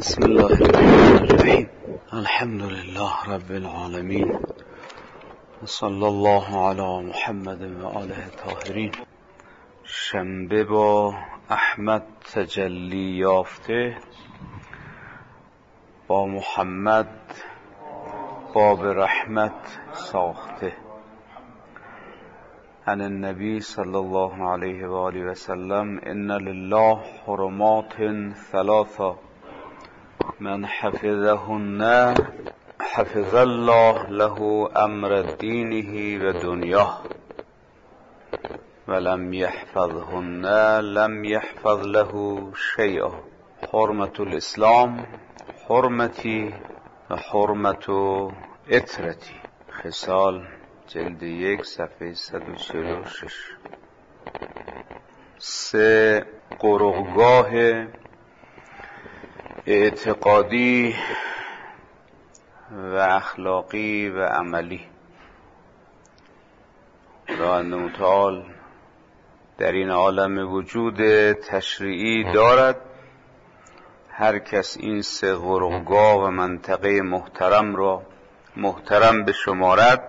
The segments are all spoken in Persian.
بسم الله الرحمن الرحیم. الحمد لله رب العالمین و صلی الله علی محمد و آله الطاهرین. شنبه با احمد تجلی یافته، با محمد باب رحمت ساخته. عن النبی صلی الله علیه و آله و سلم: ان لله حرمات ثلاثه من حفظهن حفظ الله له امر دینه و دنیاه ولم يحفظهن لم يحفظ له شیئا. حرمت الاسلام حرمتی و حرمت اطرتی. خصال جلد 1 صفحه 146. 3 قرغگاه اعتقادی و اخلاقی و عملی. خداوند متعال در این عالم وجود تشریعی دارد. هر کس این 3 قرغگاه و منطقه محترم را محترم بشمارد،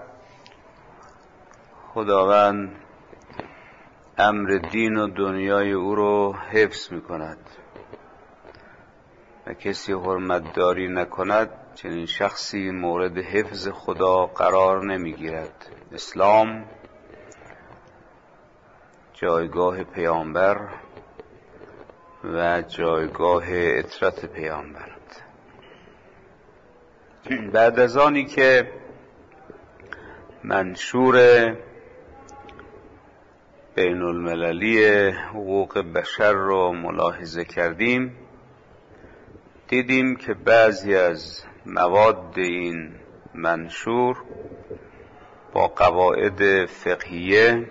خداوند امر دین و دنیای او رو حفظ می‌کند و کسی حرمت داری نکند چنین شخصی مورد حفظ خدا قرار نمیگیرد. اسلام جایگاه پیامبر و جایگاه اطرت پیامبر. بعد از آنی که منشور بین المللی حقوق بشر رو ملاحظه کردیم، دیدیم که بعضی از مواد این منشور با قواعد فقهیه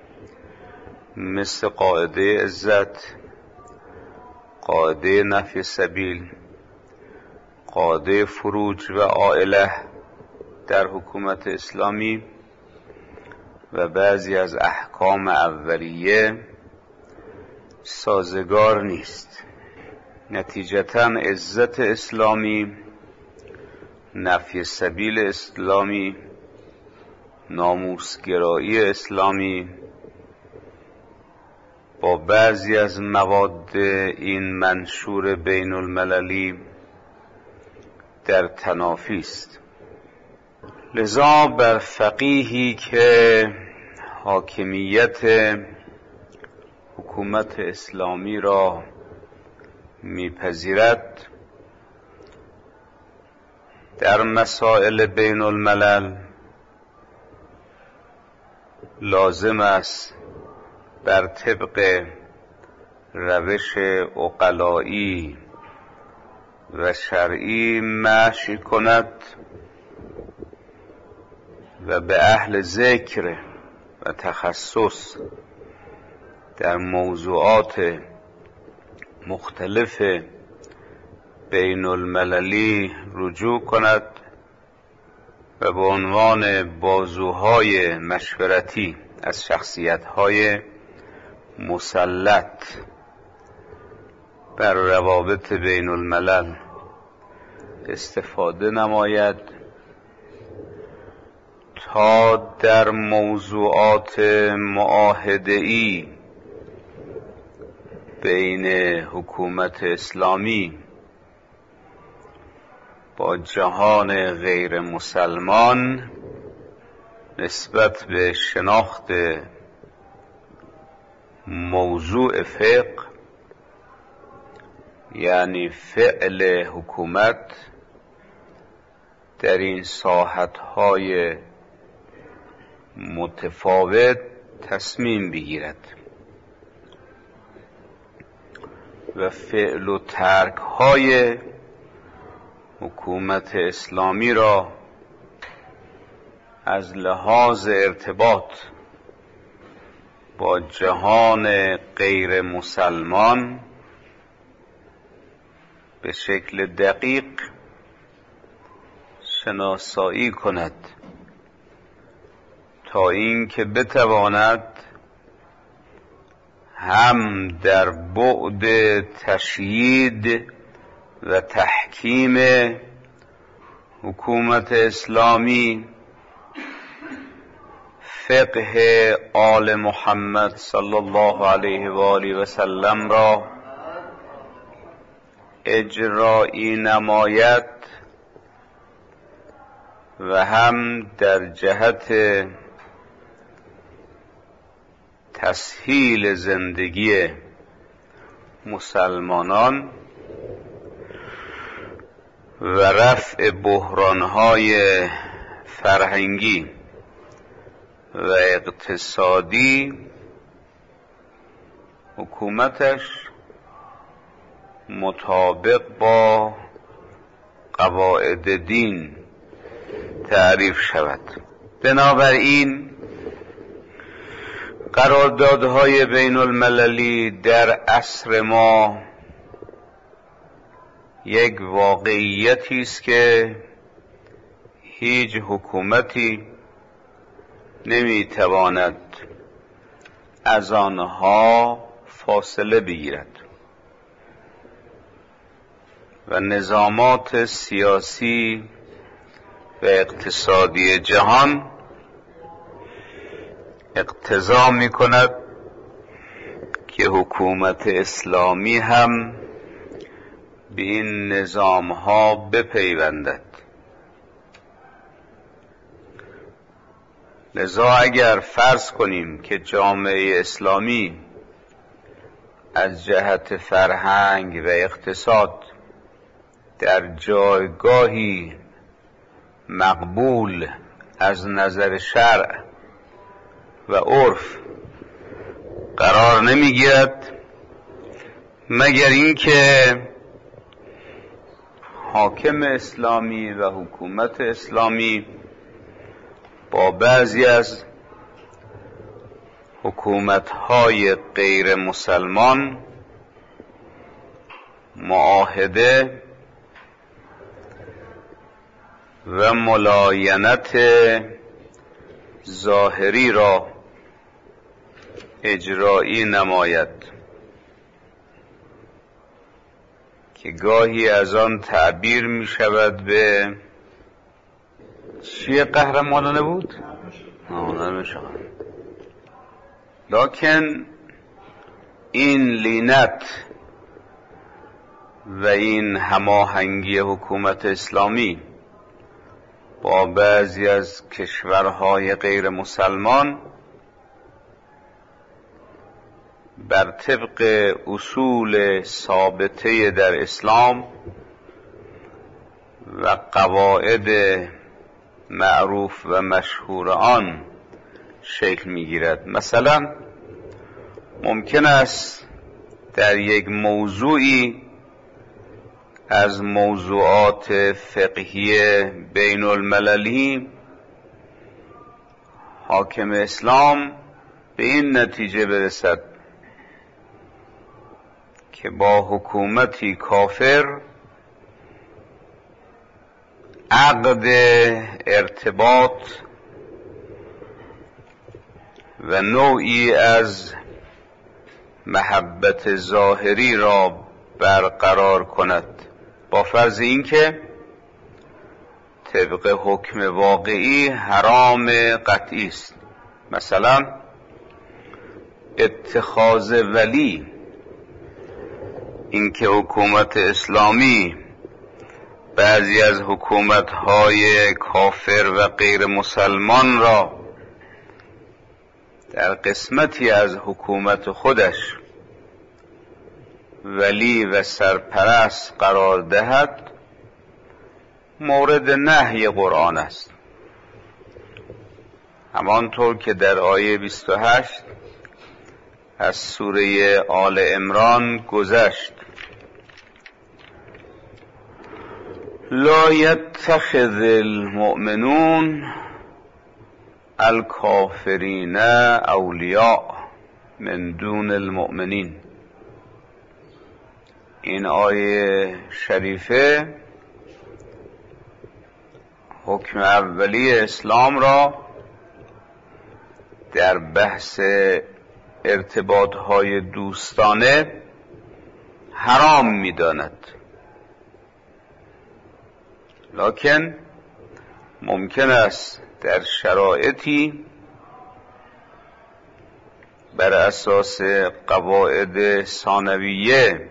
مثل قاعده عزت، قاعده نفی سبیل، قاعده فروج و عائله در حکومت اسلامی و بعضی از احکام اولیه سازگار نیست. نتیجتاً عزت اسلامی، نفی سبیل اسلامی، ناموسگرایی اسلامی با بعضی از مواد این منشور بین المللی در تنافی است. لذا بر فقیهی که حاکمیت حکومت اسلامی را میپذیرد در مسائل بین الملل، لازم است بر طبق روش عقلایی و شرعی مشی کند و به اهل ذکر و تخصص در موضوعات مختلف بین المللی رجوع کند و به عنوان بازوهای مشورتی از شخصیت‌های مسلط بر روابط بین الملل استفاده نماید تا در موضوعات معاهده‌ای بین حکومت اسلامی با جهان غیر مسلمان نسبت به شناخت موضوع فقه، یعنی فعل حکومت در این ساحت‌های متفاوت تصمیم بگیرد و فعل و ترک‌های حکومت اسلامی را از لحاظ ارتباط با جهان غیر مسلمان به شکل دقیق شناسایی کند تا اینکه بتواند هم در بعد تشیید و تحکیم حکومت اسلامی فقه آل محمد صلی الله علیه و آله و سلم را اجرایی نماید و هم در جهت تسهیل زندگی مسلمانان و رفع بحران‌های فرهنگی و اقتصادی حکومتش مطابق با قواعد دین تعریف شود. بنابراین قراردادهای بین المللی در عصر ما یک واقعیتی است که هیچ حکومتی نمیتواند از آنها فاصله بگیرد و نظامات سیاسی و اقتصادی جهان اقتضا می‌کند که حکومت اسلامی هم به این نظام‌ها بپیوندد. لذا اگر فرض کنیم که جامعه اسلامی از جهت فرهنگ و اقتصاد در جایگاهی مقبول از نظر شرع و عرف قرار نمیگیرد مگر اینکه حاکم اسلامی و حکومت اسلامی با بعضی از حکومت‌های غیر مسلمان معاهده و ملاینت ظاهری را اجرایی نماید که گاهی از آن تعبیر می شود به چیه قهرمانانه بود؟ لکن این لینت و این هماهنگی حکومت اسلامی با بعضی از کشورهای غیر مسلمان بر طبق اصول ثابته در اسلام و قواعد معروف و مشهور آن شکل می‌گیرد. مثلا ممکن است در یک موضوعی از موضوعات فقهی بین المللی حاکم اسلام به این نتیجه برسد که با حکومتی کافر عقد ارتباط و نوعی از محبت ظاهری را برقرار کند، با فرض اینکه طبق حکم واقعی حرام قطعی است. مثلا اتخاذ ولی، اینکه حکومت اسلامی بعضی از حکومت‌های کافر و غیر مسلمان را در قسمتی از حکومت خودش ولی و سرپرست قرار دهد، مورد نهی قرآن است، همانطور که در آیه 28 از سوره آل عمران گذشت. لا یتخذ المؤمنون الکافرین اولیاء من دون المؤمنین. این آیه شریفه حکم اولی اسلام را در بحث ارتباطهای دوستانه حرام می‌داند. لکن ممکن است در شرایطی بر اساس قواعد ثانویه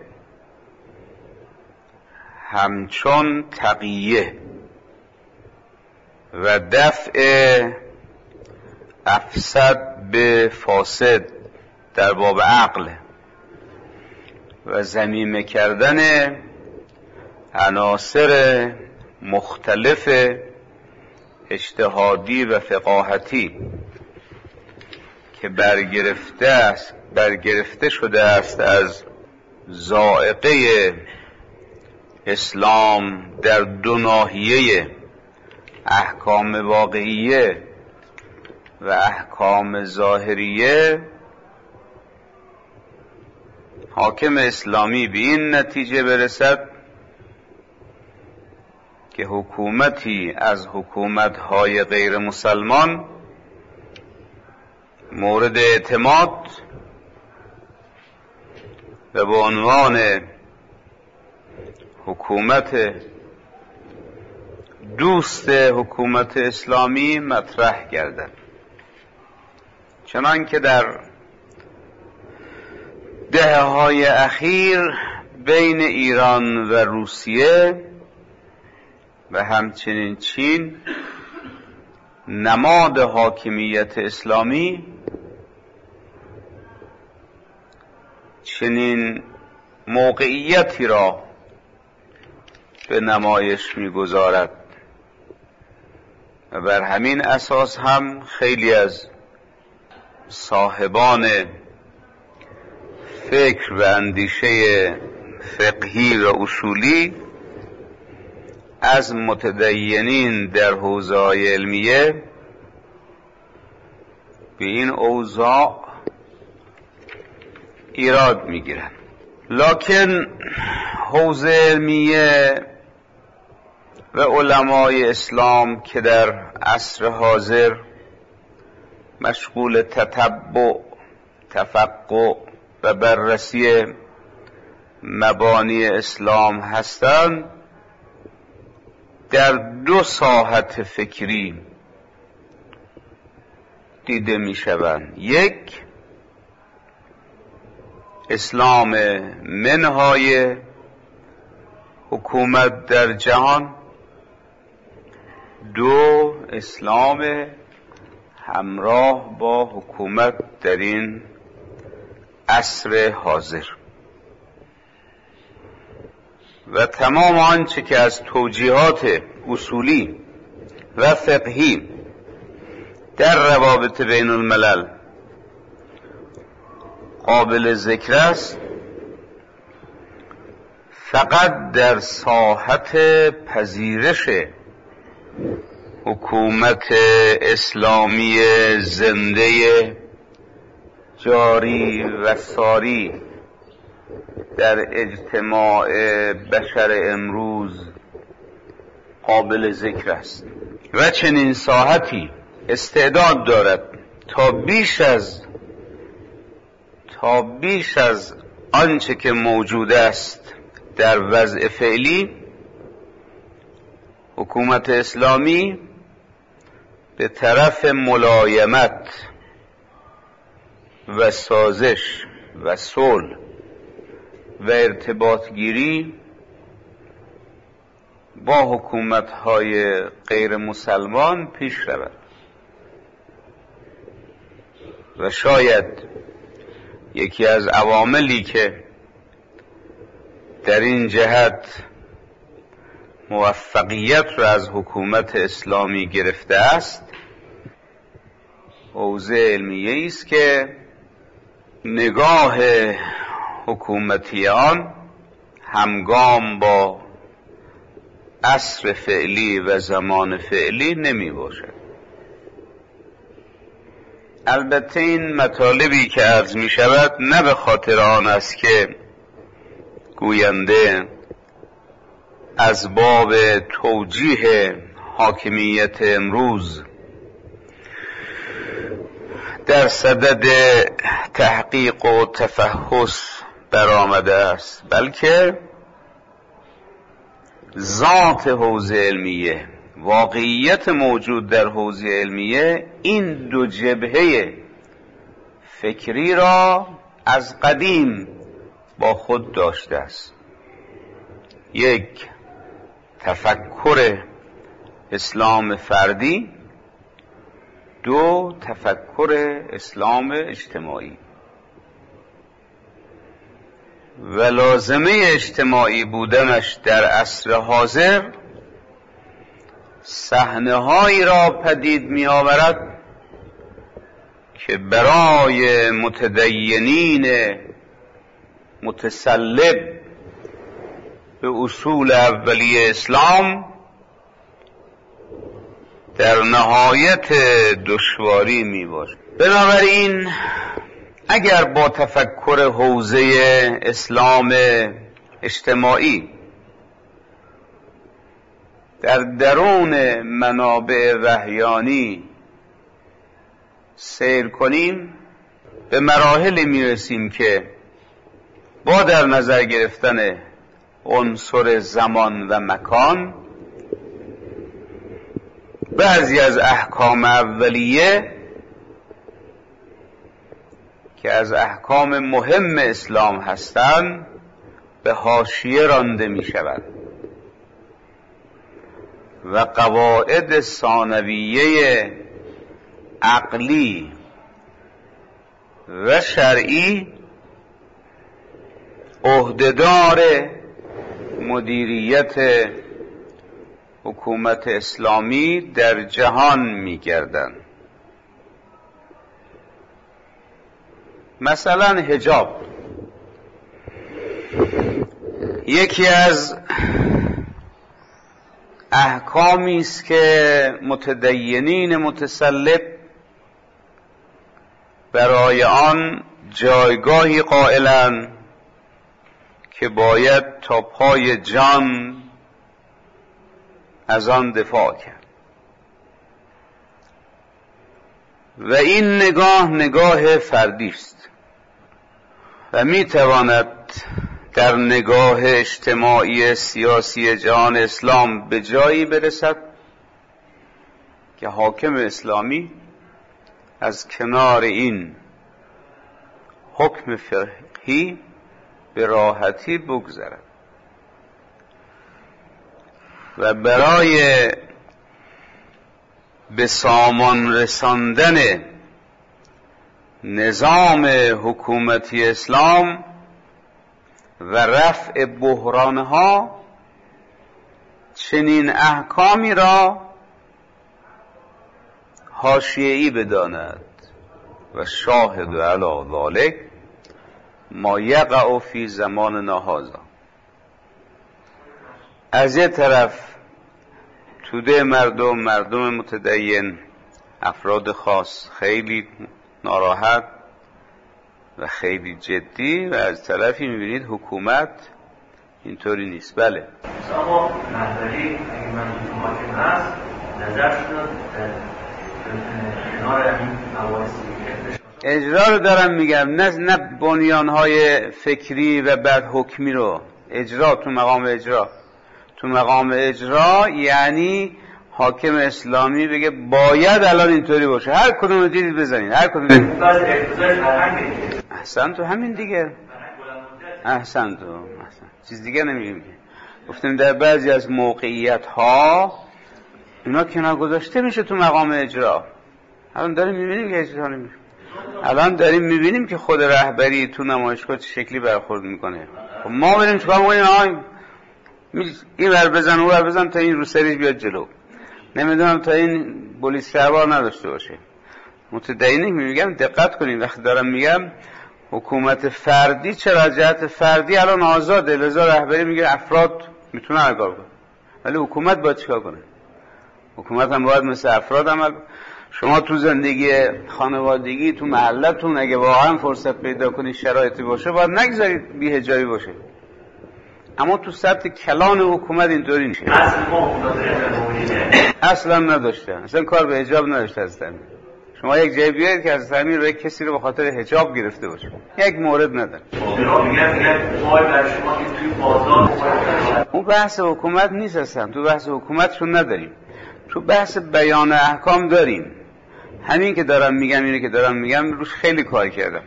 همچون تقیه و دفع افسد به فاسد در باب عقل و ضمیمه کردن عناصر مختلف اجتهادی و فقاهتی که برگرفته شده است از ذائقه اسلام در دو ناحیه احکام واقعیه و احکام ظاهریه، حاکم اسلامی به این نتیجه برسد که حکومتی از حکومت‌های غیر مسلمان مورد اعتماد و به عنوان حکومت دوست حکومت اسلامی مطرح گردد، چنان که در دهه‌های اخیر بین ایران و روسیه و همچنین چین نماد حاکمیت اسلامی چنین موقعیتی را به نمایش می‌گذارد و بر همین اساس هم خیلی از صاحبان فکر و اندیشه فقهی و اصولی از متدینین در حوزه‌های علمیه به این اوضاع ایراد میگیرند. لکن حوزه علمیه و علمای اسلام که در عصر حاضر مشغول تتبع، تفقه و بررسی مبانی اسلام هستند، در دو ساحت فکری دیده می شوند. یک، اسلام منهای حکومت در جهان. دو، اسلام همراه با حکومت در این عصر حاضر. و تمام آنچه که از توجیهات اصولی و فقهی در روابط بین الملل قابل ذکر است، فقط در ساحت پذیرش حکومت اسلامی زنده جاری و ساری در اجتماع بشر امروز قابل ذکر است و چنین ساحتی استعداد دارد تا بیش از آنچه که موجود است در وضع فعلی حکومت اسلامی به طرف ملایمت و سازش و صلح و ارتباط گیری با حکومت‌های غیر مسلمان پیش رود و شاید یکی از عواملی که در این جهت موفقیت را از حکومت اسلامی گرفته است حوزه علمیه است که نگاه حکومتیان همگام با عصر فعلی و زمان فعلی نمی باشد. البته این مطالبی که عرض می شود نه به خاطر آن است که گوینده از باب توجیه حاکمیت امروز در صدد تحقیق و تفحص برآمده است، بلکه ذات حوزه علمیه، واقعیت موجود در حوزه علمیه، این دو جبهه فکری را از قدیم با خود داشته است. یک، تفکر اسلام فردی، دو، تفکر اسلام اجتماعی. و لازمه اجتماعی بودنش در عصر حاضر صحنه‌هایی را پدید می آورد که برای متدینین متسلب به اصول اولیه اسلام در نهایت دشواری می باشد. بنابراین اگر با تفکر حوزه اسلام اجتماعی در درون منابع وحیانی سیر کنیم، به مراحل میرسیم که با در نظر گرفتن عنصر زمان و مکان بعضی از احکام اولیه که از احکام مهم اسلام هستند به حاشیه رانده می شود و قواعد ثانویه عقلی و شرعی عهدهدار مدیریت حکومت اسلامی در جهان می گردند. مثلا حجاب یکی از احکامی است که متدینین متسلب برای آن جایگاهی قائلند که باید تا پای جان از آن دفاع کرد و این نگاه فردی است و میتواند در نگاه اجتماعی سیاسی جهان اسلام به جایی برسد که حاکم اسلامی از کنار این حکم فقهی به راحتی بگذرد و برای به سامان رساندن نظام حکومتی اسلام و رفع بحرانها چنین احکامی را حاشیه‌ای بداند و شاهد علی ذلک ما یقع فی زماننا هذا. از یه طرف توده مردم متدین، افراد خاص خیلی ناراحت و خیلی جدی، و از طرفی میبینید حکومت اینطوری نیست. بله اما رهبری اگه من حاکم هست نظر شد کنار این مباحثی اجرا رو دارم میگم، نه بنیانهای فکری و بعد حکمی رو. اجرا تو مقام اجرا یعنی حاکم اسلامی بگه باید الان اینطوری باشه، هر کدوم دیدید بزنید، هر کدوم احسن تو همین دیگه، احسن چیز دیگه نمیگیم. گفتیم در بعضی از موقعیت ها اینا کنار گذاشته میشه تو مقام اجرا. الان داریم میبینیم که اجرا نمیشه. الان داریم میبینیم که خود رهبری تو نمایشگاه چه شکلی برخورد میکنه. خب ما بریم چیکار میکنیم؟ این ور بزن اون ور بزن تا این رو سریش بیاد جلو، نمیدونم تا این پلیس شهربار نداشته باشه. متدینین میگم دقت کنین وقتی دارم میگم حکومت فردی، چرا جهت فردی الان آزاده، لذا رهبری میگه افراد میتونن کار کنن، ولی حکومت باید چیکار کنه؟ حکومت هم باید مثل افراد عمل. شما تو زندگی خانوادگی تو محلتون اگه واقعا فرصت پیدا کنید شرایطی باشه باید نگذارید بی حجابی باشه، اما تو سطح کلان حکومت اینطوری نیست. اصلا نداشته، اصلا کار به حجاب نداشته هستن. شما یک جای بیاید که از همین روی کسی رو به خاطر حجاب گرفته باشه، یک مورد نداره. اون بحث حکومت نیست اصلا، تو بحث حکومتشون نداریم، تو بحث بیان احکام داریم. همین که دارم میگم، اینه که دارم میگم روش خیلی کار کردم.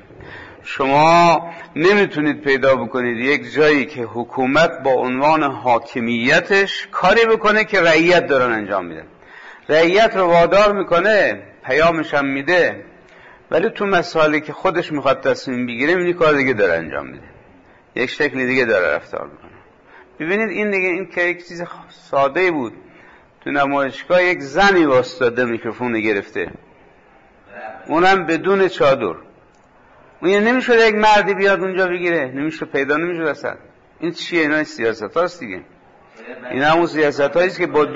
شما نمیتونید پیدا بکنید یک جایی که حکومت با عنوان حاکمیتش کاری بکنه که رعیت دارن انجام میدن. رعیت رو وادار میکنه، پیامش هم میده، ولی تو مسائلی که خودش میخواد تصمیم بگیره این کار دیگه داره انجام میده، یک شکل دیگه داره رفتار میکنه. ببینید این دیگه، این که یک چیز ساده بود، تو نمایشگاه یک زنی واسطاده میکروفون گرفته، اونم بدون چادر. اون یه نمیشه یک مردی بیاد اونجا بگیره، نمیشه، پیدا نمیشه اصلا. این چیه؟ اینا سیاست هاست دیگه. این همون سیاست هاییست که با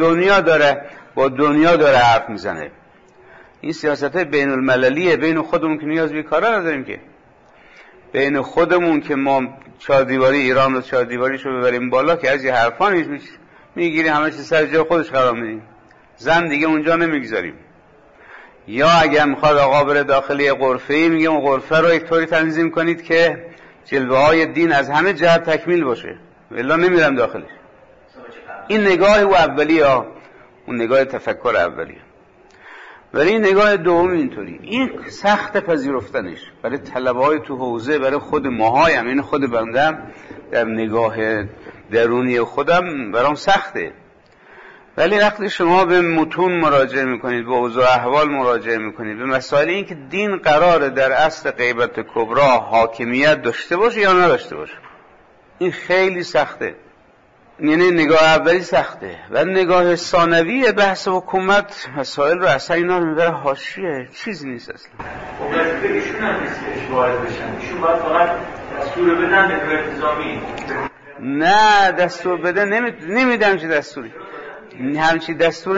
دنیا داره حرف میزنه. این سیاست های بین المللیه. بین خودمون که نیاز به کارا نداریم که، بین خودمون که ما چهاردیواری ایران رو چهاردیواریشو ببریم بالا که از یه حرفانیش میگیریم، همه چیز سر جای خودش قرار میدیم، زن دیگه اونجا نمیگذاریم. یا اگر میخواد آقا بره داخل یه غرفه‌ای، میگه اون غرفه رو یک طوری تنظیم کنید که جلوه های دین از همه جهت تکمیل باشه، الا نمیرم داخلش. این نگاه او اولیه، اون نگاه تفکر اولیه. ولی این نگاه دوم اینطوری، این سخت پذیرفتنش برای طلبه‌های تو حوزه، برای خود ماهایم، این خود بندم در نگاه درونی خودم برام سخته. ولی وقتی شما به متون مراجعه میکنید، به اوضاع احوال مراجعه میکنید، به مسائل این که دین قراره در اصل غیبت کبری حاکمیت داشته باشه یا نداشته باشه، این خیلی سخته. یعنی نگاه اولی سخته و نگاه ثانوی بحث حکومت مسائل رو اصلا اینا رو میبره حاشیه، چیزی نیست اصلا. خب ایشون هم نیست وارد بشن، ایشون باید فقط دستور بدن به انتظامی. نه دستور بده نمیدم چه دستوری، همچی دستوری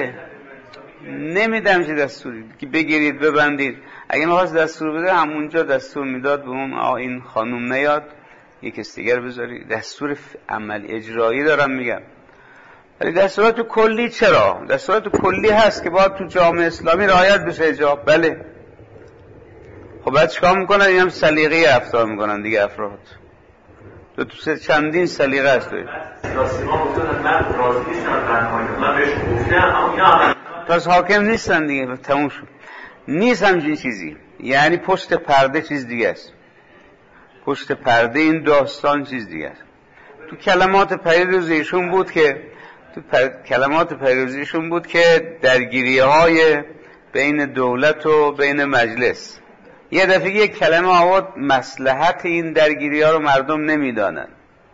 نمیدم چه دستوری که بگیرید ببندید. اگه می‌خواست دستور بده همونجا دستور میداد به اون این خانم نیاد یک استیگر بذاری. دستور عمل اجرایی دارم میگم. ولی دستورات کلی چرا؟ دستورات کلی هست که باید تو جامعه اسلامی رعایت بشه حجاب. بله خب بعد چیکار میکنن؟ این هم سلیقه‌ای رفتار میکنن دیگه افراد. تو چندین سلیقه هست. پس حاکم نیستن دیگه، تموم شد. نیست همچین چیزی. یعنی پشت پرده چیز دیگه است. پشت پرده این داستان چیز دیگه است. تو کلمات پیروزیشون بود که درگیری‌های بین دولت و بین مجلس، یه دفعه یک کلمه آورد، مصلحت این درگیری‌ها رو مردم نمیدانن.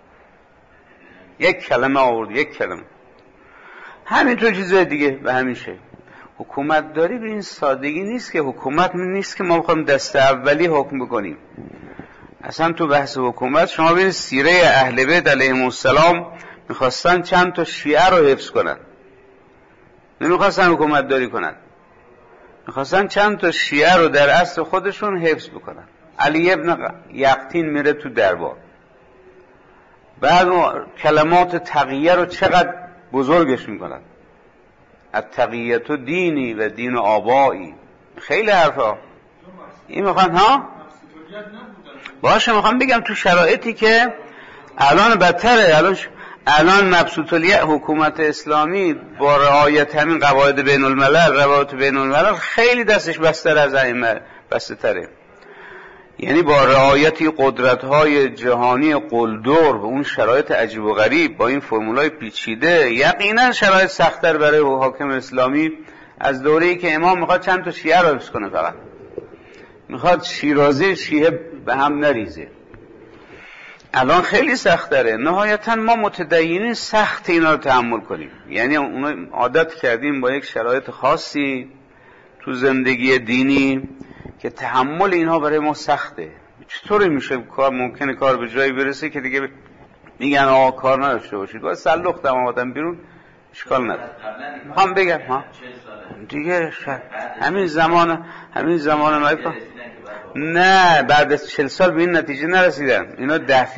یک کلمه آورد، یک کلمه. همینطور چیزای دیگه به همین شکل. حکومت داری به این سادگی نیست که، حکومت نیست که ما بخوایم دست اولی حکم بکنیم. اصلا تو بحث حکومت شما ببینید سیره اهل بیت علیهم السلام میخواستن چند تا شیعه رو حفظ کنن، نمیخواستن حکومت داری کنن، میخواستن چند تا شیعه رو در اصل خودشون حفظ بکنن. علی ابن یقطین میره تو دربار، بعد کلمات تقیه رو چقدر بزرگش میکنن، التقیت دینی و دین آبایی، خیلی حرفا. این میخوان ها باشه، میخوام بگم تو شرایطی که الان بدتره، الان مبسوط حکومت اسلامی با رعایت همین قواعد بین الملل، روابط بین الملل، خیلی دستش بستر از ائمه بسته تره. یعنی با رعایتی قدرت‌های جهانی قلدر و اون شرایط عجیب و غریب با این فرمولای پیچیده، یقینا شرایط سخت‌تر برای حاکم اسلامی از دوره‌ای که امام میخواد چند تا شیعه رو حفظ کنه، فقط میخواد شیرازی شیعه به هم نریزه. الان خیلی سخت داره. نهایتا ما متدینین سخت اینا رو تحمل کنیم. یعنی اونا عادت کردیم با یک شرایط خاصی تو زندگی دینی که تحمل اینها برای ما سخته. چطوری میشه ممکنه کار به جایی برسه که دیگه میگن آقا کار نداشته باشید، باید سلخ دمامادن بیرون، اشکال نداره. میخوام بگم ها دیگه همین زمان نایفا نه بعد از 40 سال به این نتیجه نرسیدن. اینا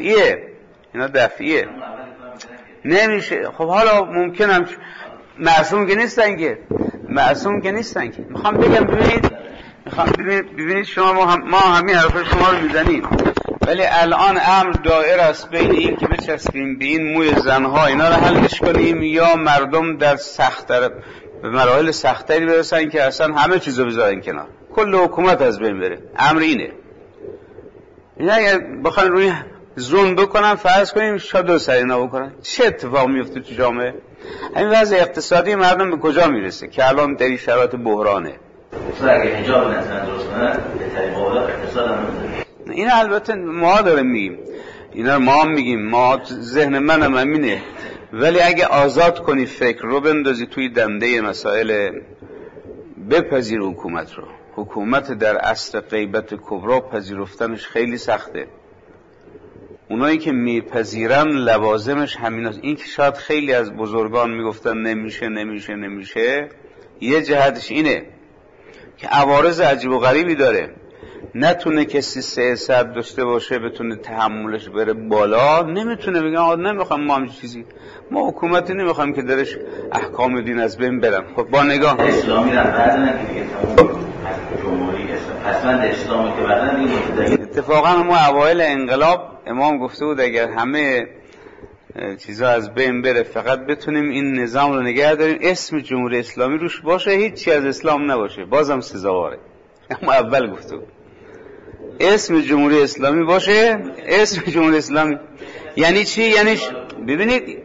دفعیه نمیشه. خب حالا ممکنم معصوم که نیستن که میخوام بگم ببینید میخوام ببینید شما ما همین حرف شما رو میزنیم، ولی الان امر دائر است بین این که بچسبیم به این موی زنها اینا رو حلش کنیم، یا مردم در سخت‌تر به مراحل سخت‌تری برسن که اصلا همه چیزو بذارن کنار، کل حکومت از بین بره. امر اینه. اینا اگه بخوان روی زون بکنن، فرض کنیم شادو سرینا بکنن، چه اتفاق میفته تو جامعه؟ همین وضع اقتصادی مردم به کجا میرسه که الان در این شرایط بحرانه. اگه حجاب نتونن درست کنن بهترین بالا اقتصاد هم نمیده. این البته ما داریم میگیم، اینا ما میگیم، ما ذهن منم همینه، ولی اگه آزاد کنی فکر رو بندازی توی دنده مسائل، بپذیر حکومت رو. حکومت در اصل غیبت کبرا پذیرفتنش خیلی سخته. اونایی که میپذیرن لوازمش همین است. این که شاید خیلی از بزرگان میگفتن نمیشه، یه جهتش اینه که عوارض عجیب و غریبی داره. نتونه کسی 300 داشته باشه بتونه تحملش بره بالا، نمیتونه بگه آقا نمیخوام ما همچین چیزی، ما حکومتی نمیخوام که درش احکام دین از بین برن. خب با نگاه اسلامی را بعدن که دیگه تمام جمهوری اسلام اسلامی که بعدن این اتفاقا ما اوایل انقلاب امام گفته بود اگر همه چیزا از بین بره فقط بتونیم این نظام رو نگه داریم، اسم جمهوری اسلامی روش باشه، هیچی از اسلام نباشه، بازم سزاواره. اما اول گفته بود اسم جمهوری اسلامی باشه. اسم جمهوری اسلامی یعنی چی؟ یعنی ببینید،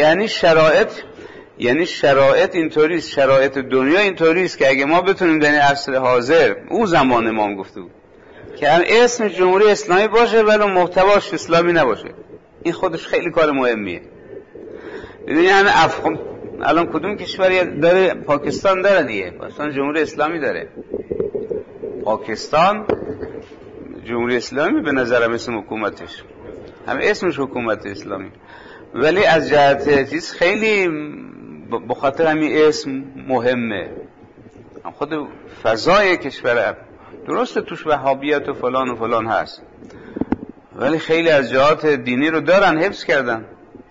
یعنی شرایط اینطوریست، شرایط دنیا اینطوریست که اگه ما بتونیم در این عصر حاضر، او زمان امام گفته بود که هم اسم جمهوری اسلامی باشه ولی محتواش اسلامی نباشه، این خودش خیلی کار مهمیه. ببینید الان کدوم کشوری داره؟ پاکستان داره دیگه، مثلا جمهوری اسلامی داره. پاکستان جمهوری اسلامی به نظرم اسم حکومتش، همه اسمش حکومت اسلامی، ولی از جهت چیز خیلی به خاطر همین اسم مهمه. خود فضای کشور درسته توش وهابیت و فلان هست، ولی خیلی از جهات دینی رو دارن، حفظ کردن.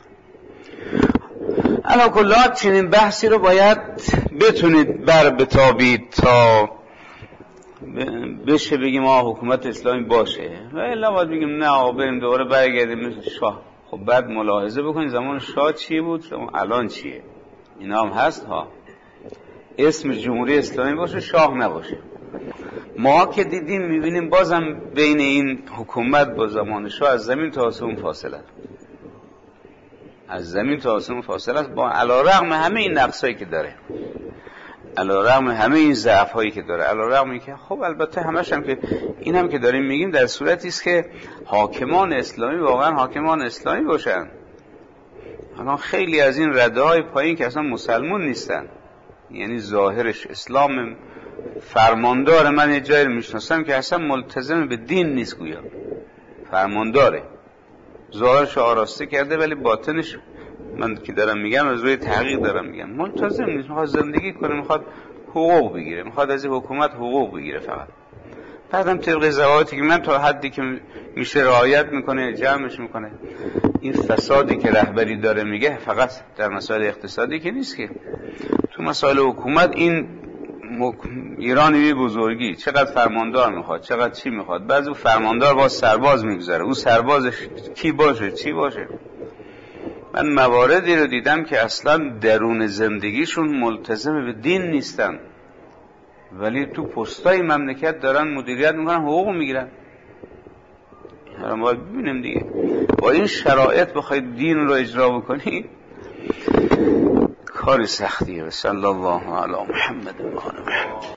علا کلات چنین بحثی رو باید بتونید بر بتابید تا بشه بگیم حکومت اسلامی باشه، و الا باید بگیم نه بریم دوباره برگردیم مثل شاه. خب بعد ملاحظه بکنید زمان شاه چی بود، الان چیه. اینا هم هست ها، اسم جمهوری اسلامی باشه، شاه نباشه. ما که دیدیم میبینیم بازم بین این حکومت با زمان شاه از زمین تا آسمون فاصله است، از زمین تا آسمون فاصله است، با علیرغم همه این نقصایی که داره، علیرغم همه این ضعف‌هایی که داره، علیرغم اینکه خب البته همش هم که این هم که داریم میگیم در صورتی است که حاکمان اسلامی واقعا حاکمان اسلامی باشن. الان خیلی از این رده‌های پایین که اصلا مسلمان نیستن، یعنی ظاهرش اسلام، فرماندار من یه جایی میشناسم که اصلا ملتزم به دین نیست، گویا فرمانداره، ظاهرش آراسته کرده ولی باطنش، من که دارم میگم از روی تحقیق دارم میگم، ملتزم نیست، میخواد زندگی کنه، میخواد حقوق بگیره، میخواد از حکومت حقوق بگیره فقط. بعدم طبق ضوابطی که من تا حدی که میشه رعایت میکنه، جمعش میکنه. این فسادی که رهبری داره میگه فقط در مسائل اقتصادی که نیست، که تو مسائل حکومت این ایرانی بزرگی چقدر فرماندار میخواد، چقدر چی میخواد. بعضی فرماندار با سرباز میگذاره، او سربازش کی باشه چی باشه. من مواردی رو دیدم که اصلا درون زندگیشون ملتزم به دین نیستن، ولی تو پستای مملکت دارن مدیریت میکنن، حقوق میگیرن. ما ببینیم دیگه با این شرایط بخواید دین رو اجرا بکنی کار سختیه. صلی الله علی محمد و آله محمد.